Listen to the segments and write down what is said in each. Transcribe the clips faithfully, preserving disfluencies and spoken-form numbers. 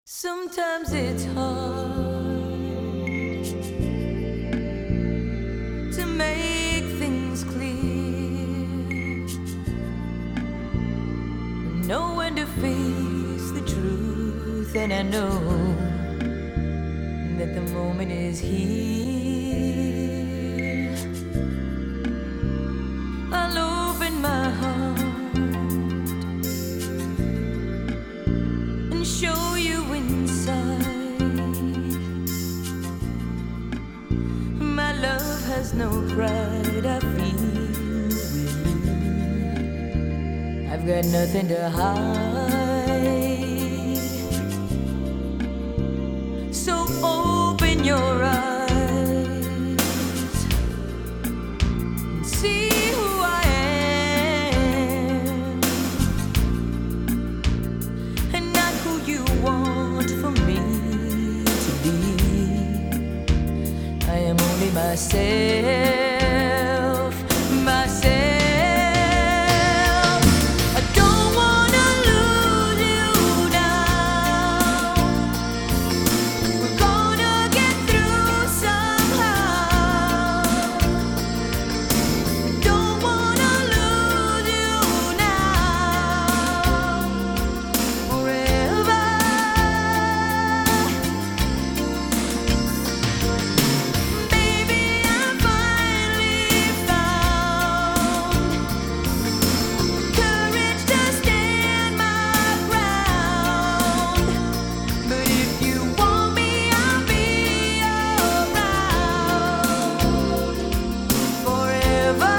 Sometimes it's hard to make things clear, know when to face the truth, and I know that the moment is here. I'll open my heart and show you inside. My love has no pride, I feel with you. I've got nothing to hide. So open your eyes and see who I am, and not who you want for me to be. I am only myself, myself. I don't wanna lose you now. We're gonna get through somehow. Don't wanna lose you now. Forever. Baby, I finally found courage to stand my ground. But if you want me, I'll be around forever.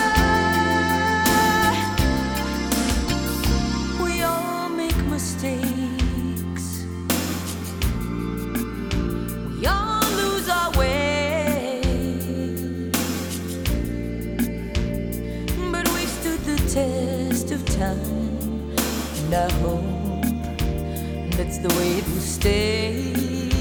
We all make mistakes. We all lose our way. But we stood the test of time, and I hope that's the way it will stay.